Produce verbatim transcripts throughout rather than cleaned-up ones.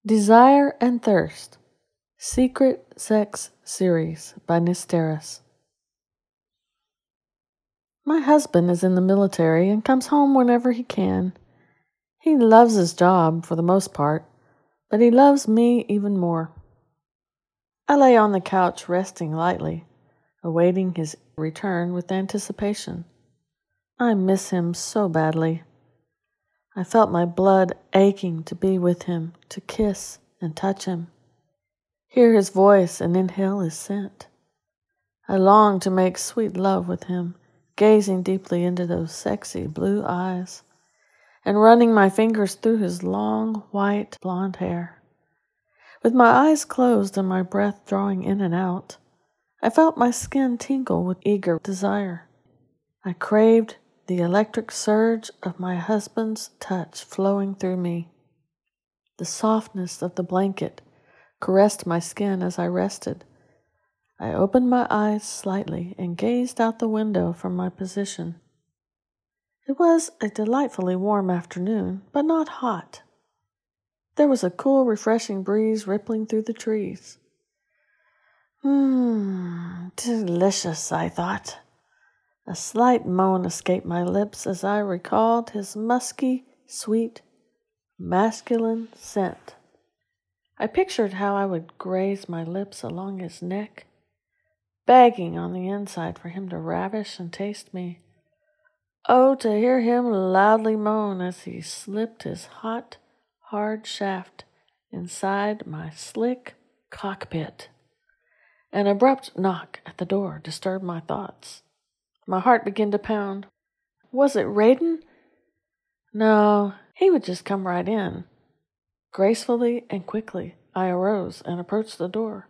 Desire and Thirst, Secret Sex Series by Nisteris. My husband is in the military and comes home whenever he can. He loves his job for the most part, but he loves me even more. I lay on the couch resting lightly, awaiting his return with anticipation. I miss him so badly. I felt my blood aching to be with him, to kiss and touch him, hear his voice and inhale his scent. I longed to make sweet love with him, gazing deeply into those sexy blue eyes and running my fingers through his long, white, blonde hair. With my eyes closed and my breath drawing in and out, I felt my skin tingle with eager desire. I craved the electric surge of my husband's touch flowing through me. The softness of the blanket caressed my skin as I rested. I opened my eyes slightly and gazed out the window from my position. It was a delightfully warm afternoon, but not hot. There was a cool, refreshing breeze rippling through the trees. Mmm, delicious, I thought. A slight moan escaped my lips as I recalled his musky, sweet, masculine scent. I pictured how I would graze my lips along his neck, begging on the inside for him to ravish and taste me. Oh, to hear him loudly moan as he slipped his hot, hard shaft inside my slick cockpit. An abrupt knock at the door disturbed my thoughts. My heart began to pound. Was it Raiden? No, he would just come right in. Gracefully and quickly, I arose and approached the door.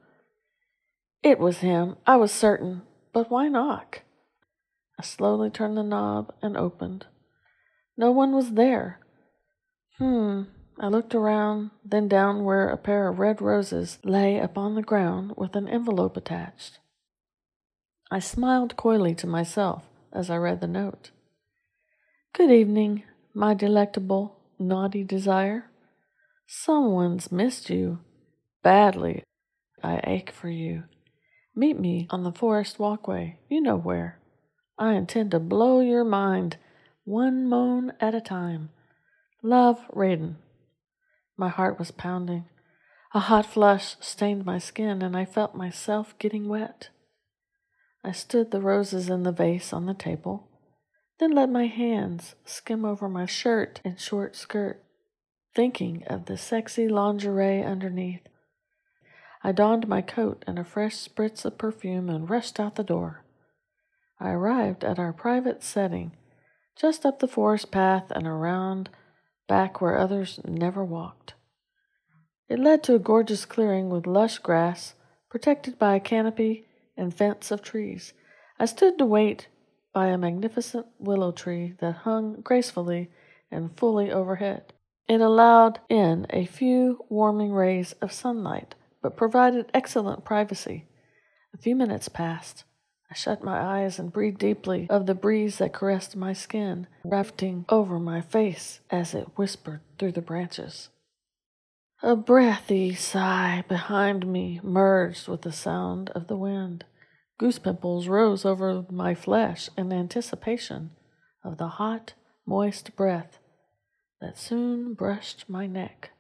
It was him, I was certain, but why knock? I slowly turned the knob and opened. No one was there. Hmm, I looked around, then down where a pair of red roses lay upon the ground with an envelope attached. I smiled coyly to myself as I read the note. Good evening, my delectable, naughty desire. Someone's missed you. Badly. I ache for you. Meet me on the forest walkway, you know where. I intend to blow your mind, one moan at a time. Love, Raiden. My heart was pounding. A hot flush stained my skin, and I felt myself getting wet. I stood the roses in the vase on the table, then let my hands skim over my shirt and short skirt, thinking of the sexy lingerie underneath. I donned my coat and a fresh spritz of perfume and rushed out the door. I arrived at our private setting, just up the forest path and around back where others never walked. It led to a gorgeous clearing with lush grass, protected by a canopy and fence of trees. I stood to wait by a magnificent willow tree that hung gracefully and fully overhead. It allowed in a few warming rays of sunlight, but provided excellent privacy. A few minutes passed. I shut my eyes and breathed deeply of the breeze that caressed my skin, wafting over my face as it whispered through the branches. A breathy sigh behind me merged with the sound of the wind. Goose pimples rose over my flesh in anticipation of the hot, moist breath that soon brushed my neck.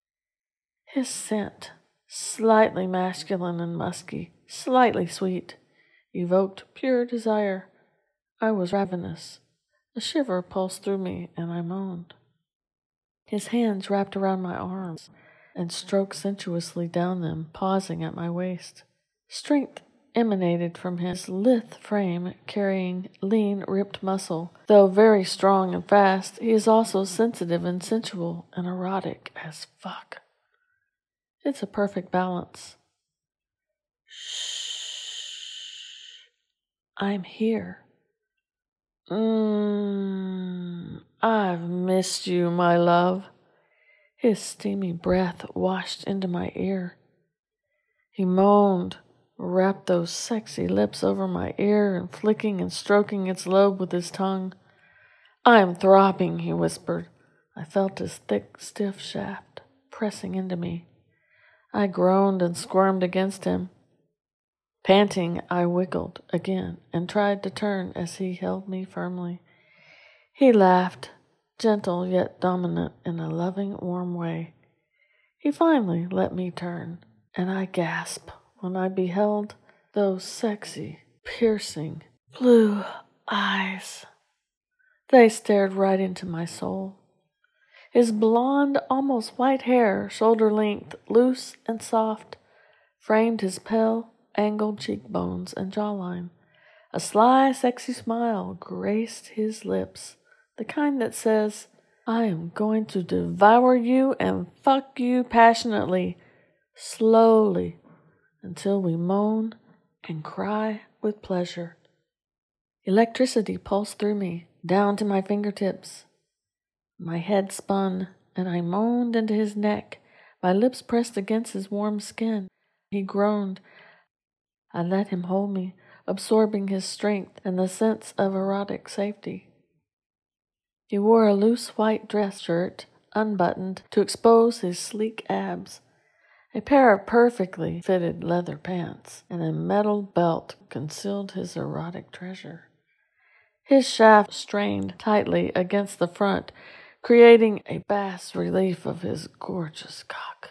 His scent, slightly masculine and musky, slightly sweet, evoked pure desire. I was ravenous. A shiver pulsed through me, and I moaned. His hands wrapped around my arms and stroked sensuously down them, pausing at my waist. Strength emanated from his lithe frame, carrying lean, ripped muscle. Though very strong and fast, he is also sensitive and sensual and erotic as fuck. It's a perfect balance. Shh. I'm here. Mmm, I've missed you, my love. His steamy breath washed into my ear. He moaned, wrapped those sexy lips over my ear and flicking and stroking its lobe with his tongue. I'm throbbing, he whispered. I felt his thick, stiff shaft pressing into me. I groaned and squirmed against him. Panting, I wiggled again and tried to turn as he held me firmly. He laughed, gentle yet dominant in a loving, warm way. He finally let me turn, and I gasped when I beheld those sexy, piercing, blue eyes. They stared right into my soul. His blonde, almost white hair, shoulder length, loose and soft, framed his pale, angled cheekbones and jawline. A sly, sexy smile graced his lips, the kind that says, I am going to devour you and fuck you passionately, slowly, until we moan and cry with pleasure. Electricity pulsed through me, down to my fingertips. My head spun, and I moaned into his neck, my lips pressed against his warm skin. He groaned. I let him hold me, absorbing his strength and the sense of erotic safety. He wore a loose white dress shirt, unbuttoned, to expose his sleek abs. A pair of perfectly fitted leather pants and a metal belt concealed his erotic treasure. His shaft strained tightly against the front, creating a bas relief of his gorgeous cock.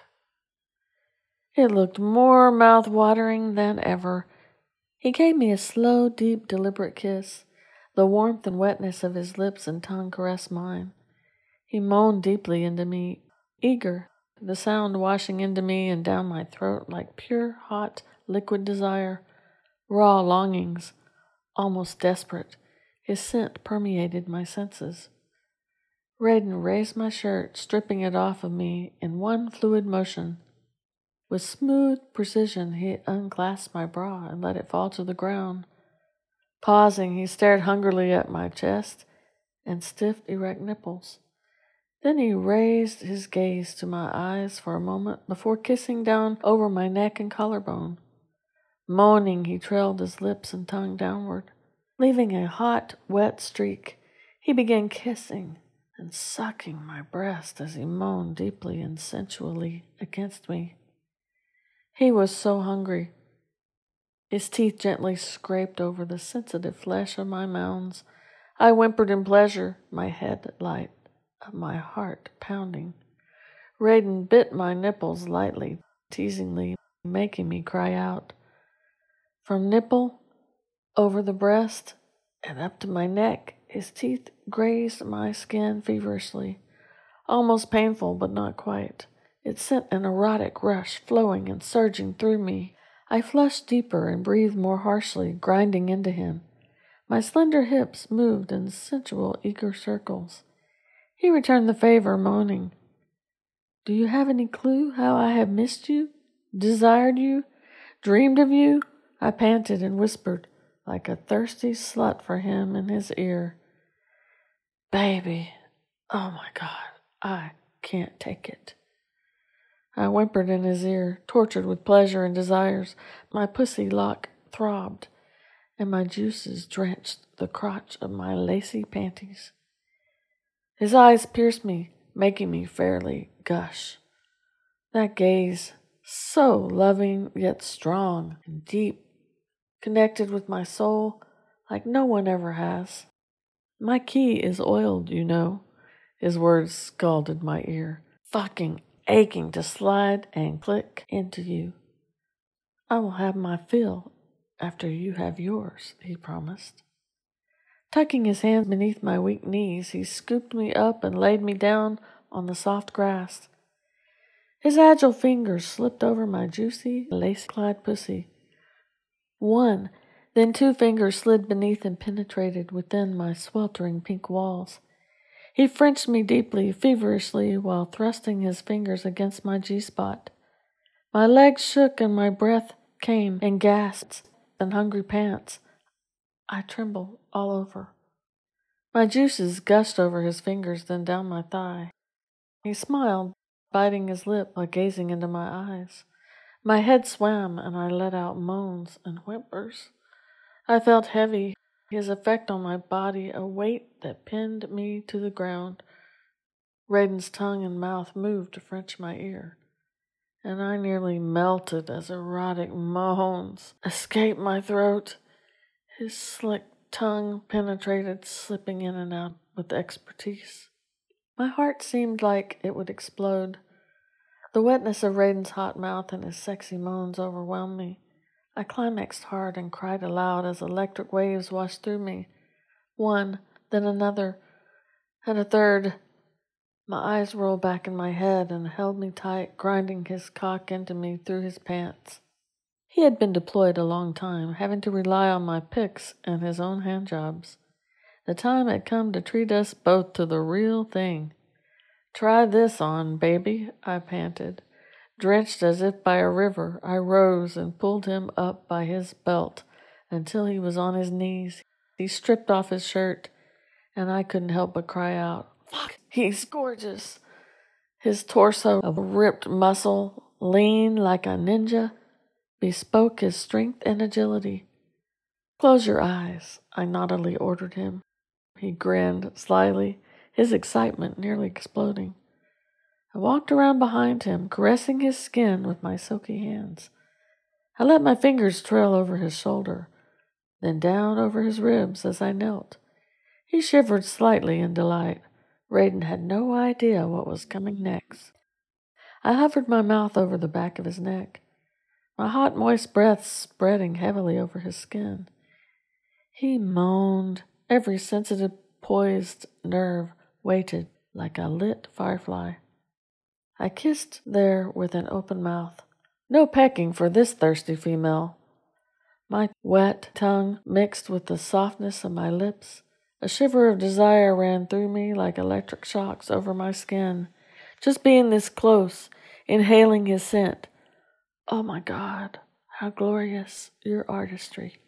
It looked more mouth-watering than ever. He gave me a slow, deep, deliberate kiss. The warmth and wetness of his lips and tongue caressed mine. He moaned deeply into me, eager, the sound washing into me and down my throat like pure, hot, liquid desire, raw longings, almost desperate. His scent permeated my senses. Raiden raised my shirt, stripping it off of me in one fluid motion. With smooth precision, he unclasped my bra and let it fall to the ground. Pausing, he stared hungrily at my chest and stiff, erect nipples. Then he raised his gaze to my eyes for a moment before kissing down over my neck and collarbone. Moaning, he trailed his lips and tongue downward. Leaving a hot, wet streak, he began kissing and sucking my breast as he moaned deeply and sensually against me. He was so hungry. His teeth gently scraped over the sensitive flesh of my mounds. I whimpered in pleasure, my head light, my heart pounding. Raiden bit my nipples lightly, teasingly, making me cry out. From nipple, over the breast, and up to my neck, his teeth grazed my skin feverishly, almost painful but not quite. It sent an erotic rush flowing and surging through me. I flushed deeper and breathed more harshly, grinding into him. My slender hips moved in sensual, eager circles. He returned the favor, moaning, Do you have any clue how I have missed you, desired you, dreamed of you? I panted and whispered, like a thirsty slut for him in his ear. Baby, oh my God, I can't take it. I whimpered in his ear, tortured with pleasure and desires. My pussy lock throbbed, and my juices drenched the crotch of my lacy panties. His eyes pierced me, making me fairly gush. That gaze, so loving yet strong and deep, connected with my soul like no one ever has. My key is oiled, you know, his words scalded my ear. Fucking aching to slide and click into you. I will have my fill after you have yours, he promised. Tucking his hands beneath my weak knees, he scooped me up and laid me down on the soft grass. His agile fingers slipped over my juicy, lace-clad pussy. One, then two fingers slid beneath and penetrated within my sweltering pink walls. He Frenched me deeply, feverishly, while thrusting his fingers against my G-spot. My legs shook and my breath came in gasps and hungry pants. I trembled all over. My juices gushed over his fingers, then down my thigh. He smiled, biting his lip while gazing into my eyes. My head swam, and I let out moans and whimpers. I felt heavy, his effect on my body a weight that pinned me to the ground. Raiden's tongue and mouth moved to French my ear, and I nearly melted as erotic moans escaped my throat. His slick tongue penetrated, slipping in and out with expertise. My heart seemed like it would explode. The wetness of Raiden's hot mouth and his sexy moans overwhelmed me. I climaxed hard and cried aloud as electric waves washed through me. One, then another, and a third. My eyes rolled back in my head and held me tight, grinding his cock into me through his pants. He had been deployed a long time, having to rely on my picks and his own hand jobs. The time had come to treat us both to the real thing. "Try this on, baby," I panted. Drenched as if by a river, I rose and pulled him up by his belt until he was on his knees. He stripped off his shirt, and I couldn't help but cry out, "Fuck, he's gorgeous." His torso of ripped muscle, lean like a ninja, bespoke his strength and agility. "Close your eyes," I naughtily ordered him. He grinned slyly, his excitement nearly exploding. I walked around behind him, caressing his skin with my silky hands. I let my fingers trail over his shoulder, then down over his ribs as I knelt. He shivered slightly in delight. Raiden had no idea what was coming next. I hovered my mouth over the back of his neck, my hot, moist breath spreading heavily over his skin. He moaned. Every sensitive, poised nerve waited like a lit firefly. I kissed there with an open mouth. No pecking for this thirsty female. My wet tongue mixed with the softness of my lips. A shiver of desire ran through me like electric shocks over my skin. Just being this close, inhaling his scent. Oh my God, how glorious your artistry.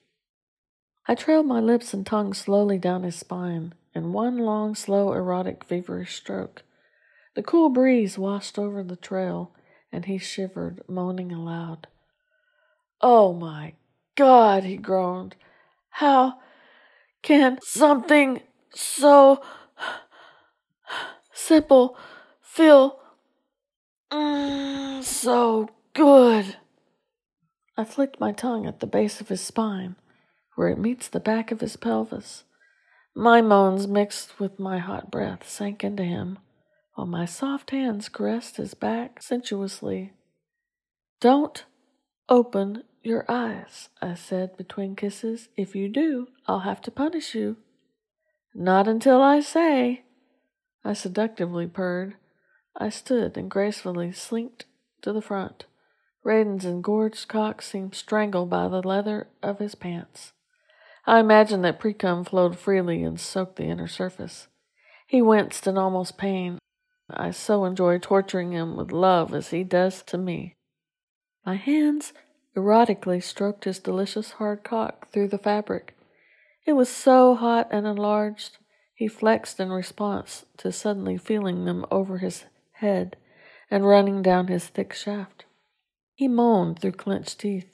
I trailed my lips and tongue slowly down his spine in one long, slow, erotic, feverish stroke. The cool breeze washed over the trail, and he shivered, moaning aloud. "Oh my God," he groaned. "How can something so simple feel mm, so good?" I flicked my tongue at the base of his spine, where it meets the back of his pelvis. My moans mixed with my hot breath sank into him, while my soft hands caressed his back sensuously. "Don't open your eyes," I said between kisses. "If you do, I'll have to punish you." "Not until I say," I seductively purred. I stood and gracefully slinked to the front. Raiden's engorged cock seemed strangled by the leather of his pants. I imagined that precum flowed freely and soaked the inner surface. He winced in almost pain. I so enjoy torturing him with love as he does to me. My hands erotically stroked his delicious hard cock through the fabric. It was so hot and enlarged, he flexed in response to suddenly feeling them over his head and running down his thick shaft. He moaned through clenched teeth.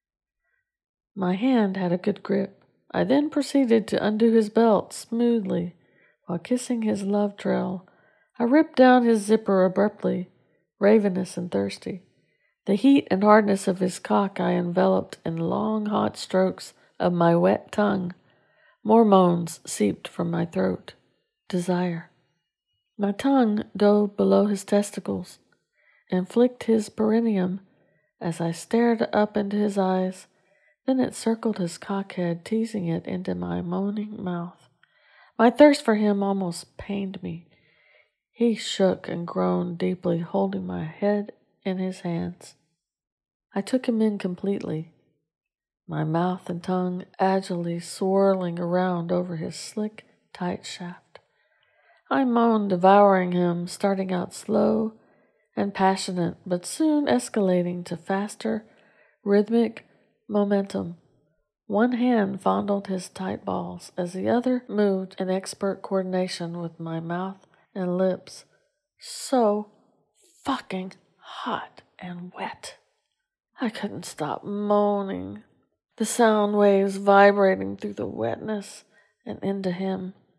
My hand had a good grip. I then proceeded to undo his belt smoothly while kissing his love trail. I ripped down his zipper abruptly, ravenous and thirsty. The heat and hardness of his cock I enveloped in long, hot strokes of my wet tongue. More moans seeped from my throat. Desire. My tongue dove below his testicles and flicked his perineum as I stared up into his eyes. Then it circled his cockhead, teasing it into my moaning mouth. My thirst for him almost pained me. He shook and groaned deeply, holding my head in his hands. I took him in completely, my mouth and tongue agilely swirling around over his slick, tight shaft. I moaned, devouring him, starting out slow and passionate, but soon escalating to faster, rhythmic momentum. One hand fondled his tight balls as the other moved in expert coordination with my mouth and lips. So fucking hot and wet. I couldn't stop moaning, the sound waves vibrating through the wetness and into him.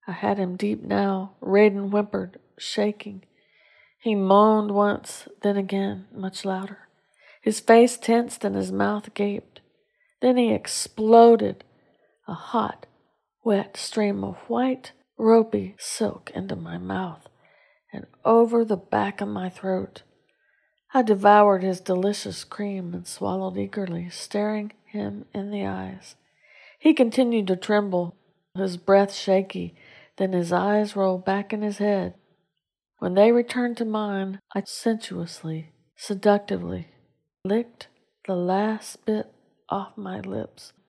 I had him deep now. Raiden whimpered, shaking. He moaned once, then again, much louder. His face tensed and his mouth gaped. Then he exploded, a hot, wet stream of white, ropey silk into my mouth and over the back of my throat. I devoured his delicious cream and swallowed eagerly, staring him in the eyes. He continued to tremble, his breath shaky, then his eyes rolled back in his head. When they returned to mine, I sensuously, seductively licked the last bit off my lips